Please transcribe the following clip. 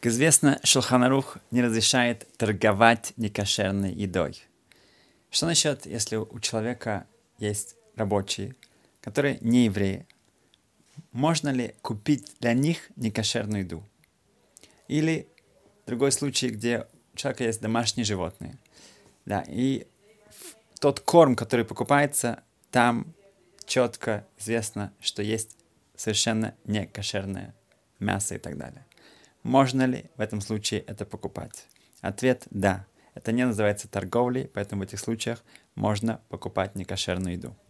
Как известно, Шулхан Арух не разрешает торговать некошерной едой. Что насчет, если у человека есть рабочие, которые не евреи? Можно ли купить для них некошерную еду? Или другой случай, где у человека есть домашние животные. Да, и тот корм, который покупается, там четко известно, что есть совершенно некошерное мясо и так далее. Можно ли в этом случае это покупать? Ответ – да. Это не называется торговлей, поэтому в этих случаях можно покупать некошерную еду.